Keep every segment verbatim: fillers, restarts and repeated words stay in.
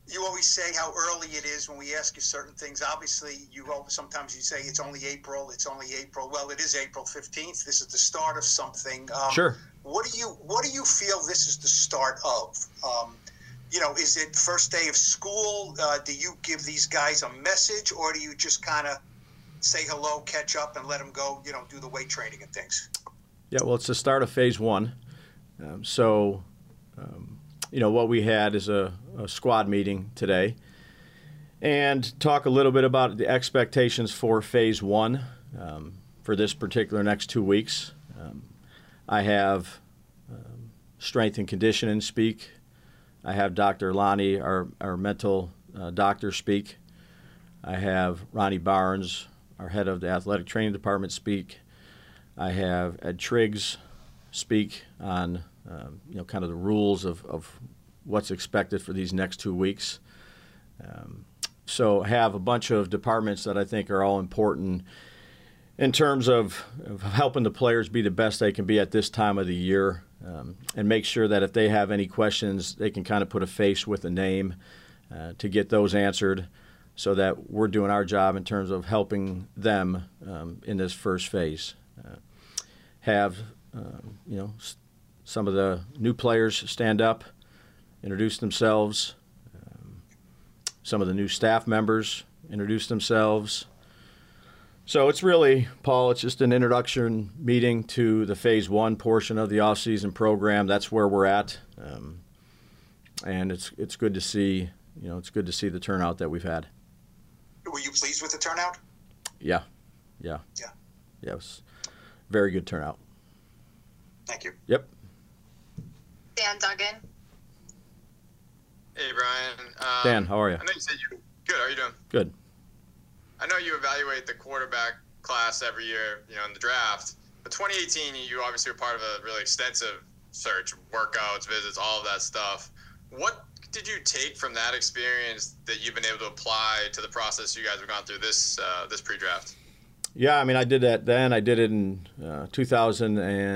you always say how early it is when we ask you certain things. Obviously, you sometimes you say it's only April. It's only April. Well, it is April fifteenth. This is the start of something. Um, sure. What do you What do you feel this is the start of? Um, you know, is it first day of school? Uh, do you give these guys a message, or do you just kind of say hello, catch up, and let them go? You know, do the weight training and things. Yeah, well, it's the start of phase one. Um, so, um, you know, what we had is a, a squad meeting today and talk a little bit about the expectations for phase one um, for this particular next two weeks. Um, I have um, strength and conditioning speak. I have Doctor Lonnie, our, our mental uh, doctor, speak. I have Ronnie Barnes, our head of the athletic training department, speak. I have Ed Triggs speak on um, you know kind of the rules of, of what's expected for these next two weeks. Um, so I have a bunch of departments that I think are all important in terms of, of helping the players be the best they can be at this time of the year, um, and make sure that if they have any questions, they can kind of put a face with a name uh, to get those answered, so that we're doing our job in terms of helping them um, in this first phase. Uh, have uh, you know s- some of the new players stand up, introduce themselves. Um, some of the new staff members introduce themselves. So it's really, Paul, it's just an introduction meeting to the phase one portion of the off-season program. That's where we're at, um, and it's it's good to see you know it's good to see the turnout that we've had. Were you pleased with the turnout? Yeah, yeah, yeah, yeah. It was very good turnout. Thank you. Yep. Dan Duggan. Hey, Brian. Um, Dan, how are you? I know you said you good. How are you doing? Good. I know you evaluate the quarterback class every year, you know, in the draft. But twenty eighteen, you obviously were part of a really extensive search, workouts, visits, all of that stuff. What did you take from that experience that you've been able to apply to the process you guys have gone through this uh, this pre-draft? Yeah, I mean, I did that then. I did it in uh, two thousand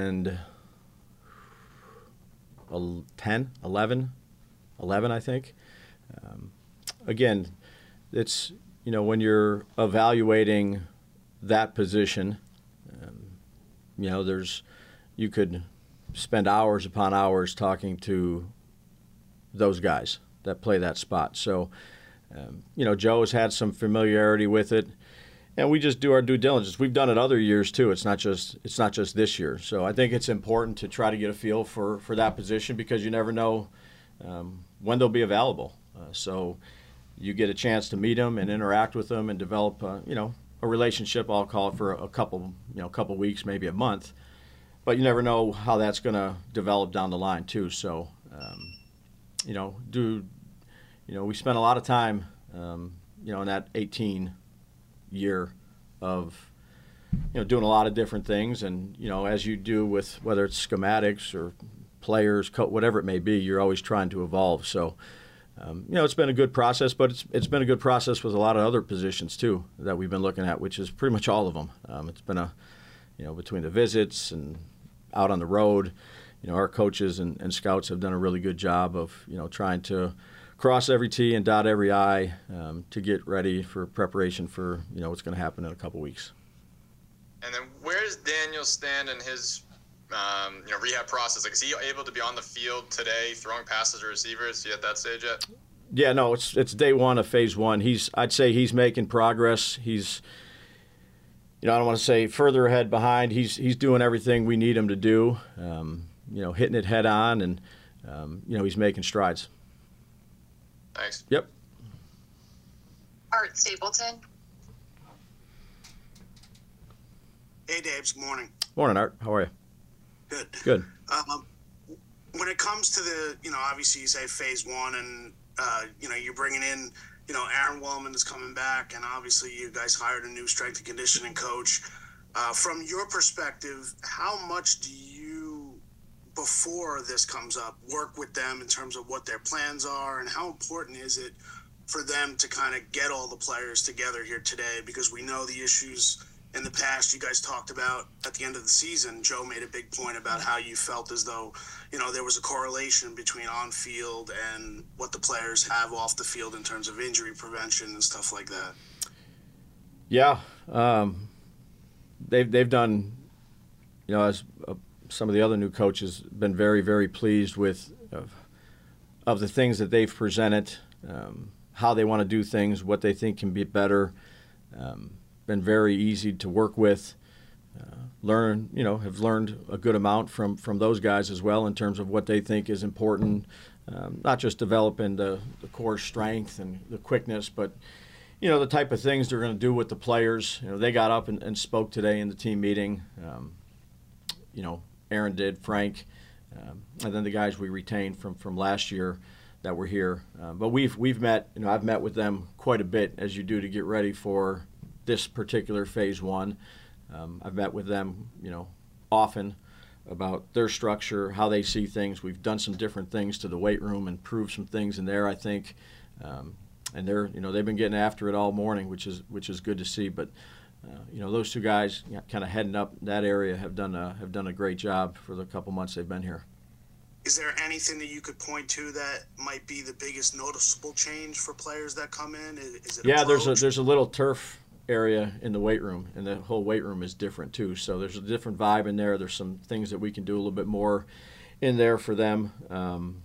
ten, eleven, eleven, I think. Um, again, it's, you know, when you're evaluating that position, um, you know, there's, you could spend hours upon hours talking to those guys that play that spot. So, um, you know, Joe has had some familiarity with it. And we just do our due diligence. We've done it other years too. It's not just it's not just this year. So I think it's important to try to get a feel for, for that position, because you never know um, when they'll be available. Uh, so you get a chance to meet them and interact with them and develop uh, you know a relationship. I'll call it for a couple you know couple weeks, maybe a month. But you never know how that's going to develop down the line too. So um, you know do you know we spent a lot of time um, you know in that eighteen year of you know doing a lot of different things, and you know as you do with whether it's schematics or players, co- whatever it may be, you're always trying to evolve. So um, you know it's been a good process, but it's it's been a good process with a lot of other positions too that we've been looking at, which is pretty much all of them. Um, it's been a you know between the visits and out on the road, you know our coaches and, and scouts have done a really good job of you know trying to cross every T and dot every I um, to get ready for preparation for you know what's going to happen in a couple weeks. And then where does Daniel stand in his um, you know rehab process? Like, is he able to be on the field today throwing passes to receivers? Is he at that stage yet? Yeah, no, it's it's day one of phase one. He's I'd say he's making progress. He's you know I don't want to say further ahead, behind. He's he's doing everything we need him to do. Um, you know, hitting it head on, and um, you know he's making strides. Thanks. Yep. Art Stapleton. Hey, Dave. Good morning. Morning, Art. How are you? Good. Good. Um, when it comes to the, you know, obviously you say phase one, and uh, you know you're bringing in, you know, Aaron Wellman is coming back, and obviously you guys hired a new strength and conditioning coach. Uh, from your perspective, how much do you, before this comes up, work with them in terms of what their plans are, and how important is it for them to kind of get all the players together here today? Because we know the issues in the past, you guys talked about at the end of the season, Joe made a big point about how you felt as though, you know, there was a correlation between on-field and what the players have off the field in terms of injury prevention and stuff like that. Yeah. Um, they've, they've done, you know, as uh, some of the other new coaches, been very, very pleased with uh, of the things that they've presented, um, how they want to do things, what they think can be better. Um, been very easy to work with. Uh, learn, you know, have learned a good amount from, from those guys as well in terms of what they think is important. Um, not just developing the, the core strength and the quickness, but, you know, the type of things they're going to do with the players. You know, they got up and, and spoke today in the team meeting. Um, you know, Aaron did, Frank, um, and then the guys we retained from, from last year that were here. Uh, but we've we've met, you know, I've met with them quite a bit, as you do, to get ready for this particular phase one. Um, I've met with them, you know, often about their structure, how they see things. We've done some different things to the weight room, improved some things in there, I think. Um, and they're, you know, they've been getting after it all morning, which is which is good to see. But uh, you know, those two guys, you know, kind of heading up that area, have done a, have done a great job for the couple months they've been here. Is there anything that you could point to that might be the biggest noticeable change for players that come in? Is it yeah, approach? there's a there's a little turf area in the weight room, and the whole weight room is different too. So there's a different vibe in there. There's some things that we can do a little bit more in there for them. Um,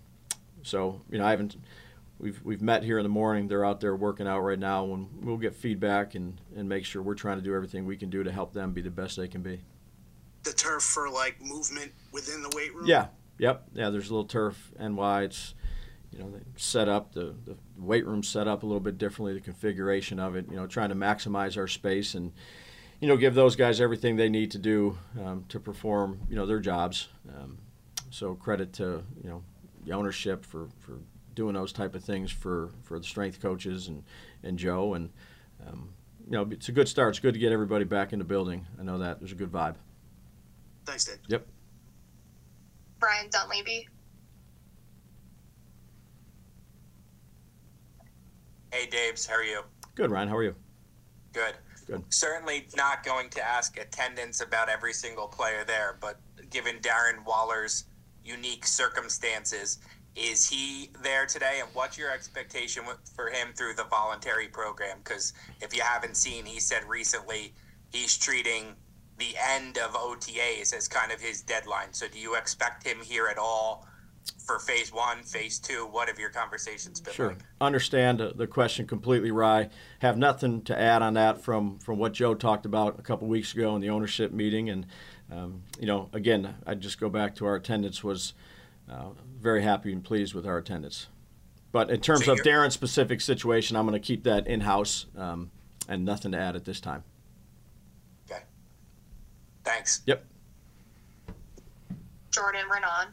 so you know, I haven't. We've we've met here in the morning. They're out there working out right now, and we'll get feedback and and make sure we're trying to do everything we can do to help them be the best they can be. The turf for like movement within the weight room. Yeah. Yep. Yeah. There's a little turf N Y. It's, you know, they set up the, the weight room set up a little bit differently, the configuration of it, you know, trying to maximize our space and, you know, give those guys everything they need to do um, to perform, you know, their jobs. Um, so credit to, you know, the ownership for, for doing those type of things for, for the strength coaches and, and Joe. And, um, you know, it's a good start. It's good to get everybody back in the building. I know that. There's a good vibe. Thanks, Dave. Yep. Brian Dunleavy. Hey, Daves, how are you? Good, Ryan. How are you? Good. Good. Certainly not going to ask attendance about every single player there, but given Darren Waller's unique circumstances, is he there today, and what's your expectation for him through the voluntary program? Because if you haven't seen, he said recently he's treating the end of O T As as kind of his deadline. So do you expect him here at all for phase one, phase two? What have your conversations been Sure. like? Understand the question completely, Rye. Have nothing to add on that from, from what Joe talked about a couple weeks ago in the ownership meeting. And, um, you know, again, I'd just go back to our attendance was uh, very happy and pleased with our attendance. But in terms So of you're- Darren's specific situation, I'm going to keep that in-house um, and nothing to add at this time. Okay. Thanks. Yep. Jordan Renan.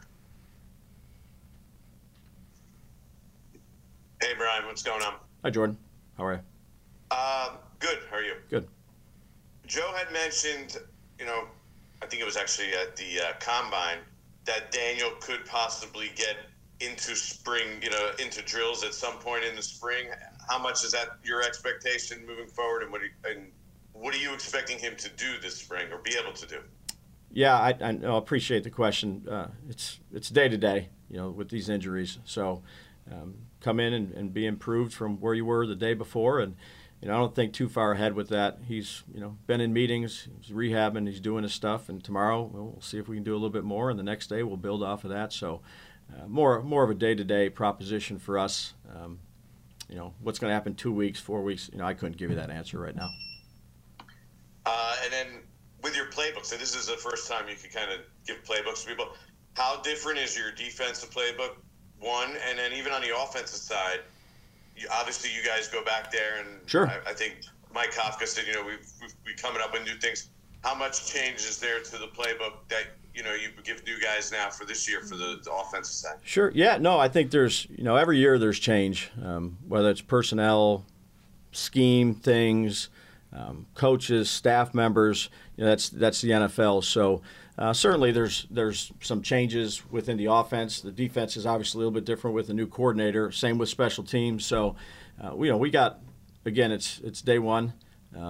Hey, Brian, what's going on? Hi, Jordan. How are you? Um, good. How are you? Good. Joe had mentioned, you know, I think it was actually at the uh, combine, that Daniel could possibly get into spring, you know, into drills at some point in the spring. How much is that your expectation moving forward, and what are you, and what are you expecting him to do this spring or be able to do? Yeah, I, I no, appreciate the question. Uh, it's it's day to day, you know, with these injuries. So um, come in and, and be improved from where you were the day before, and you know, I don't think too far ahead with that. He's, you know, been in meetings, he's rehabbing, he's doing his stuff, and tomorrow we'll see if we can do a little bit more, and the next day we'll build off of that. So uh, more more of a day-to-day proposition for us. Um, you know, what's going to happen two weeks, four weeks, you know, I couldn't give you that answer right now. Uh, and then with your playbook, so this is the first time you can kind of give playbooks to people. How different is your defensive playbook, one, and then even on the offensive side, you, obviously you guys go back there, and Sure. I, I think Mike Kafka said, you know, we've, we've, we coming up with new things. How much change is there to the playbook that, you know, you give new guys now for this year for the, the offensive side? Sure. Yeah. No, I think there's, you know, every year there's change, um, whether it's personnel, scheme things, um, coaches, staff members. You know, that's that's the N F L. So uh, certainly there's there's some changes within the offense. The defense is obviously a little bit different with a new coordinator. Same with special teams. So, uh, you know, we got, again, it's it's day one. Um,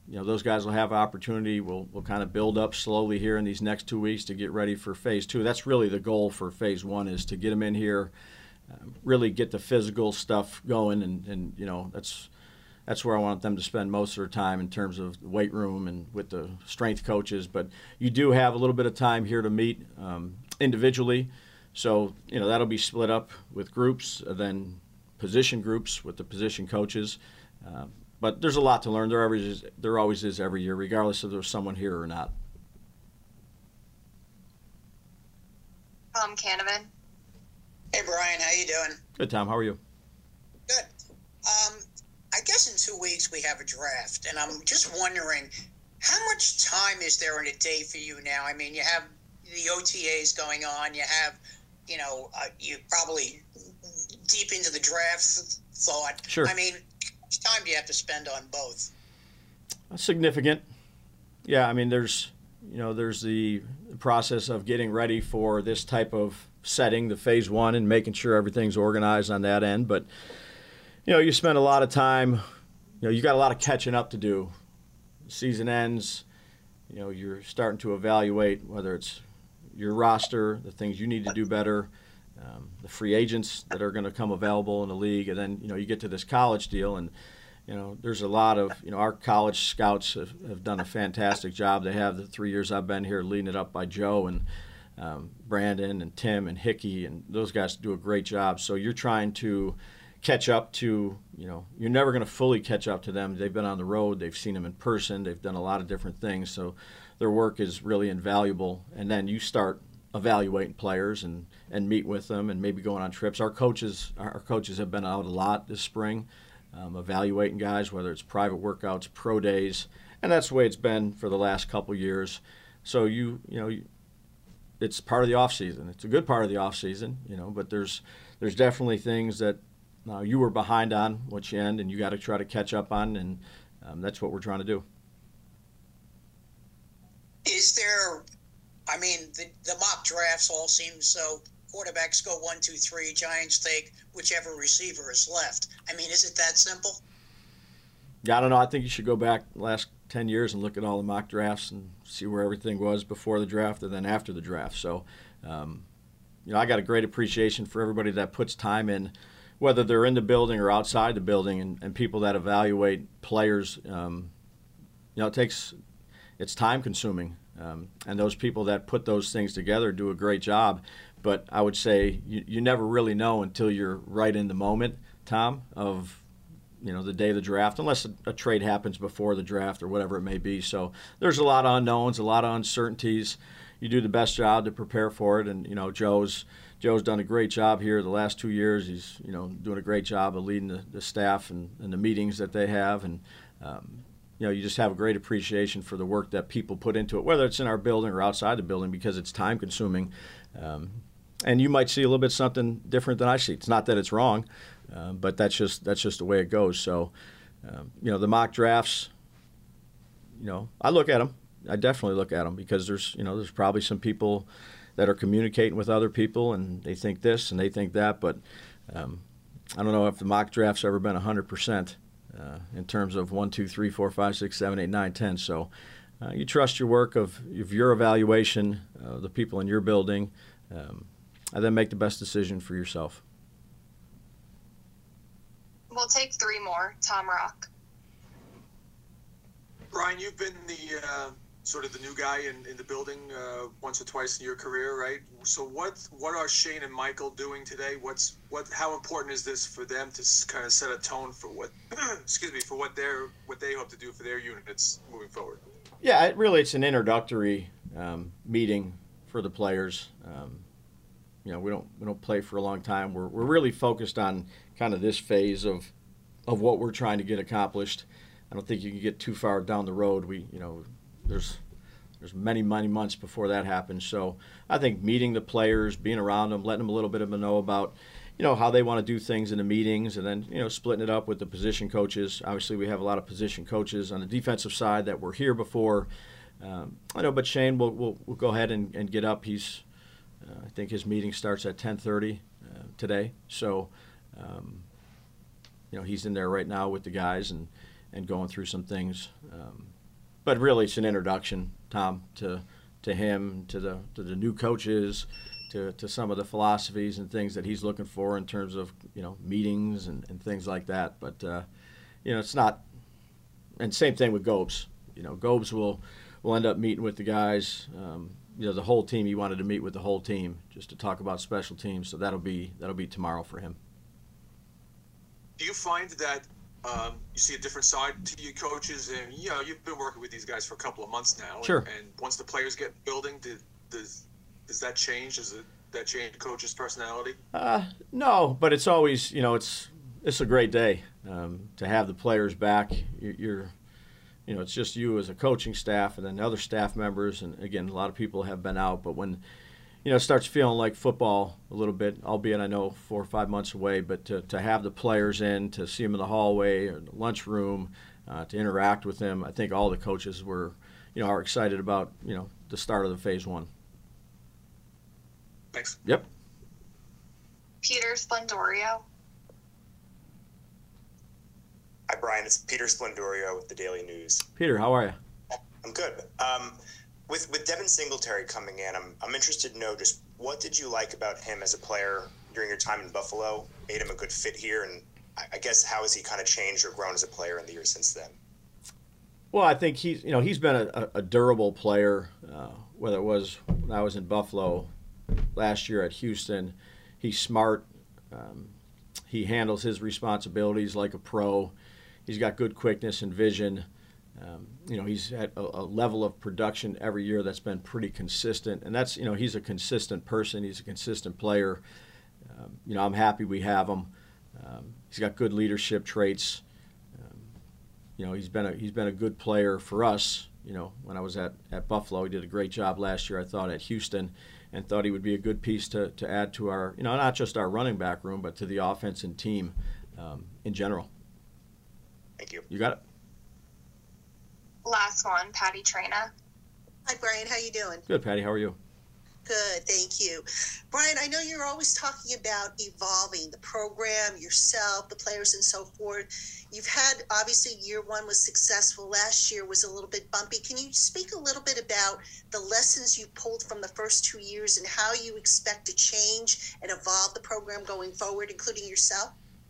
you know, those guys will have opportunity. We'll, we'll kind of build up slowly here in these next two weeks to get ready for phase two. That's really the goal for phase one, is to get them in here, um, really get the physical stuff going, and, and you know, that's that's where I want them to spend most of their time in terms of the weight room and with the strength coaches. But you do have a little bit of time here to meet um, individually. So, you know, that'll be split up with groups, and then position groups with the position coaches. Uh, but there's a lot to learn. There always is, there always is every year, regardless if there's someone here or not. Tom Canavan. Hey, Brian, how you doing? Good, Tom. How are you? Good. Um, I guess in two weeks we have a draft, and I'm just wondering, how much time is there in a day for you now? I mean, you have the O T As going on. You have, you know, uh, you probably deep into the draft thought. Sure. I mean, how much time do you have to spend on both? Significant. Yeah, I mean, there's, you know, there's the process of getting ready for this type of setting, the phase one, and making sure everything's organized on that end. But, you know, you spend a lot of time, you know, you got a lot of catching up to do. Season ends, you know, you're starting to evaluate whether it's your roster, the things you need to do better, um, the free agents that are going to come available in the league, and then, you know, you get to this college deal, and, you know, there's a lot of, you know, our college scouts have, have done a fantastic job. They have the three years I've been here, leading it up by Joe and um, Brandon and Tim and Hickey, and those guys do a great job. So you're trying to catch up to, you know, you're never going to fully catch up to them. They've been on the road, they've seen them in person, they've done a lot of different things, so their work is really invaluable. And then you start evaluating players and, and meet with them and maybe going on trips. Our coaches, our coaches have been out a lot this spring, um, evaluating guys, whether it's private workouts, pro days, and that's the way it's been for the last couple years. So you, you know, you, it's part of the off season. It's a good part of the off season, you know, but there's there's definitely things that uh, you were behind on, which end, and you got to try to catch up on, and um, that's what we're trying to do. Is there, I mean, the, the mock drafts all seem so, quarterbacks go one, two, three, Giants take whichever receiver is left. I mean, is it that simple? Yeah, I don't know. I think you should go back the last ten years and look at all the mock drafts and see where everything was before the draft and then after the draft. So, um, you know, I got a great appreciation for everybody that puts time in, whether they're in the building or outside the building, and, and people that evaluate players. Um, you know, it takes, it's time consuming. Um, and those people that put those things together do a great job. But I would say you, you never really know until you're right in the moment, Tom, of, you know, the day of the draft, unless a, a trade happens before the draft or whatever it may be. So there's a lot of unknowns, a lot of uncertainties. You do the best job to prepare for it. And, you know, Joe's Joe's done a great job here the last two years. He's, you know, doing a great job of leading the, the staff and, and the meetings that they have. And, um, you know, you just have a great appreciation for the work that people put into it, whether it's in our building or outside the building, because it's time consuming. Um, and you might see a little bit something different than I see. It's not that it's wrong, uh, but that's just that's just the way it goes. So, um, you know, the mock drafts, you know, I look at them. I definitely look at them because there's, you know, there's probably some people that are communicating with other people and they think this and they think that, but um, I don't know if the mock draft's ever been one hundred percent. Uh, in terms of one, two, three, four, five, six, seven, eight, nine, ten. So uh, you trust your work of, of your evaluation, uh, the people in your building, um, and then make the best decision for yourself. We'll take three more. Tom Rock. Brian, you've been the uh, sort of the new guy in, in the building uh, once or twice in your career, right? So what what are Shane and Michael doing today? What's what? How important is this for them to kind of set a tone for what? excuse me, for what they're what they hope to do for their units moving forward? Yeah, it really, it's an introductory um, meeting for the players. Um, you know, we don't we don't play for a long time. We're we're really focused on kind of this phase of of what we're trying to get accomplished. I don't think you can get too far down the road. We you know. There's there's many, many months before that happens. So I think meeting the players, being around them, letting them a little bit of a know about, you know, how they want to do things in the meetings, and then, you know, splitting it up with the position coaches. Obviously, we have a lot of position coaches on the defensive side that were here before. Um, I know, but Shane will will will go ahead and, and get up. He's, uh, I think his meeting starts at ten thirty uh, today. So, um, you know, he's in there right now with the guys, and and going through some things. Um, but really, it's an introduction, Tom, to to him, to the to the new coaches, to, to some of the philosophies and things that he's looking for in terms of, you know, meetings and, and things like that. But, uh, you know, it's not – and same thing with Gobes. You know, Gobes will, will end up meeting with the guys, um, you know, the whole team. He wanted to meet with the whole team just to talk about special teams. So that'll be that'll be tomorrow for him. Do you find that um, you see a different side to you coaches? And, you know, you've been working with these guys for a couple of months now. Sure. And, and once the players get building, did, does does that change? Does it, that change the coach's personality? Uh, no, but it's always, you know, it's it's a great day um, to have the players back. You're, you're, you know, it's just you as a coaching staff and then other staff members. And, again, a lot of people have been out. But when, you know, it starts feeling like football a little bit, albeit I know four or five months away, but to, to have the players in, to see them in the hallway or the lunchroom, uh, to interact with them, I think all the coaches were, you know, are excited about, you know, the start of the phase one. Thanks. Yep. Peter Splendorio. Hi, Brian. It's Peter Splendorio with the Daily News. Peter, how are you? I'm good. Um, with with Devin Singletary coming in, I'm I'm interested to know just what did you like about him as a player during your time in Buffalo? Made him a good fit here, and I, I guess how has he kind of changed or grown as a player in the years since then? Well, I think he's you know he's been a, a durable player, uh, whether it was when I was in Buffalo last year at Houston. He's smart. Um, he handles his responsibilities like a pro. He's got good quickness and vision. Um, you know, he's at a, a level of production every year that's been pretty consistent. And that's, you know, he's a consistent person. He's a consistent player. Um, you know, I'm happy we have him. Um, he's got good leadership traits. Um, you know, he's been a he's been a good player for us. You know, when I was at, at Buffalo, he did a great job last year, I thought, at Houston, and thought he would be a good piece to, to add to our, you know, not just our running back room, but to the offense and team um, in general. Thank you. You got it. Last one, Patty Traina. Hi, Brian. How you doing? Good, Patty. How are you? Good, thank you. Brian, I know you're always talking about evolving the program, yourself, the players, and so forth. You've had, obviously, year one was successful. Last year was a little bit bumpy. Can you speak a little bit about the lessons you pulled from the first two years and how you expect to change and evolve the program going forward, including yourself?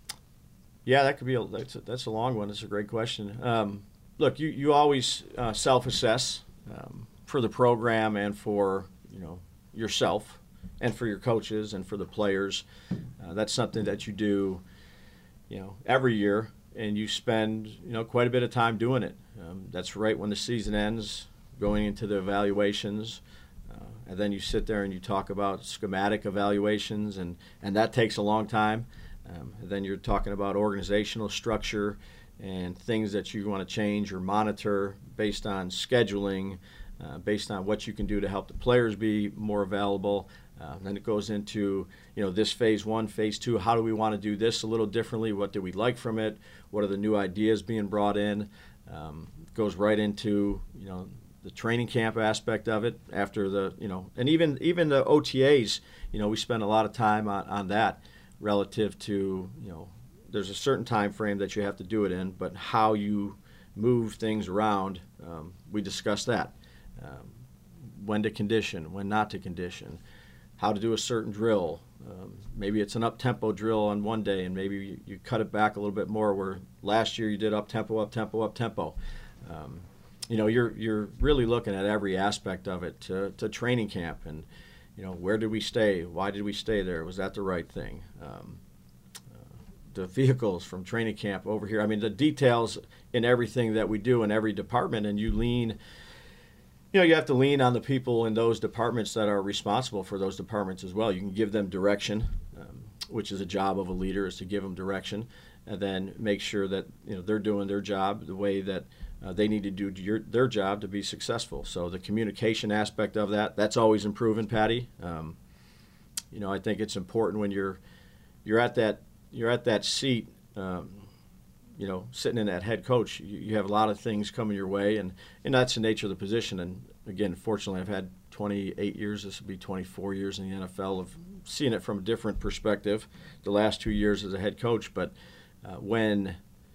Yeah, that could be a, that's a, that's a long one. That's a great question. Um, look, you, you always uh, self-assess um, for the program and for, you know, yourself and for your coaches and for the players. Uh, that's something that you do, you know, every year, and you spend, you know, quite a bit of time doing it. Um, that's right when the season ends, going into the evaluations, uh, and then you sit there and you talk about schematic evaluations, and, and that takes a long time. Um, and then you're talking about organizational structure and things that you want to change or monitor based on scheduling, Uh, based on what you can do to help the players be more available. Uh, then it goes into, you know, this phase one, phase two. How do we want to do this a little differently? What do we like from it? What are the new ideas being brought in? Um, goes right into, you know, the training camp aspect of it after the, you know, and even even the O T As. You know, we spend a lot of time on, on that relative to, you know, there's a certain time frame that you have to do it in, but how you move things around, um, we discuss that. Um, when to condition, when not to condition, how to do a certain drill. Um, maybe it's an up-tempo drill on one day, and maybe you, you cut it back a little bit more, where last year you did up-tempo, up-tempo, up-tempo. Um, you know, you're you're really looking at every aspect of it to, to training camp, and, you know, where did we stay? Why did we stay there? Was that the right thing? Um, uh, the vehicles from training camp over here. I mean, the details in everything that we do in every department, and you lean – you know, you have to lean on the people in those departments that are responsible for those departments as well. You can give them direction, um, which is a job of a leader, is to give them direction, and then make sure that, you know, they're doing their job the way that uh, they need to do your, their job to be successful. So the communication aspect of that, that's always improving, Patty. Um, you know, I think it's important when you're you're at that you're at that seat. Um, you know, sitting in that head coach, you, you have a lot of things coming your way, and, and that's the nature of the position. And again, fortunately, I've had twenty-eight years, this will be twenty-four years in the N F L, of seeing it from a different perspective, the last two years as a head coach. But uh, when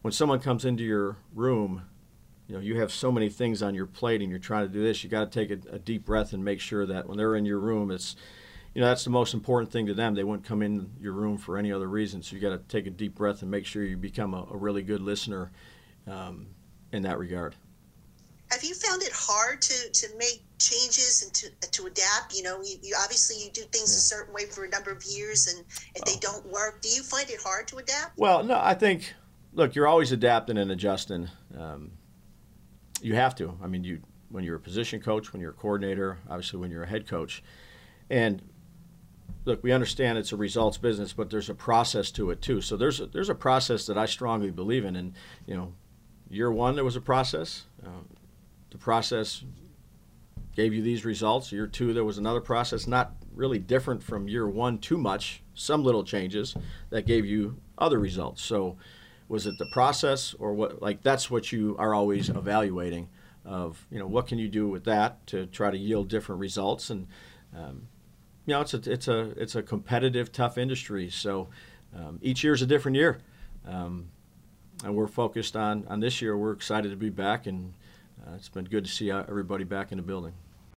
when someone comes into your room, you know, you have so many things on your plate and you're trying to do this, you got to take a, a deep breath and make sure that when they're in your room, it's, you know, that's the most important thing to them. They wouldn't come in your room for any other reason. So you got to take a deep breath and make sure you become a, a really good listener um, in that regard. Have you found it hard to, to make changes and to to adapt? You know, you, you obviously you do things yeah. a certain way for a number of years, and if oh. they don't work, do you find it hard to adapt? Well, no, I think, look, you're always adapting and adjusting. Um, you have to. I mean, you when you're a position coach, when you're a coordinator, obviously when you're a head coach. And look, we understand it's a results business, but there's a process to it too. So there's a, there's a process that I strongly believe in. And, you know, year one, there was a process. Uh, the process gave you these results. Year two, there was another process, not really different from year one too much, some little changes that gave you other results. So was it the process or what? Like, that's what you are always evaluating of, you know, what can you do with that to try to yield different results. And, um, you know, it's a, it's a, it's a competitive, tough industry. So um, each year is a different year. Um, and we're focused on, on this year. We're excited to be back, and uh, it's been good to see everybody back in the building.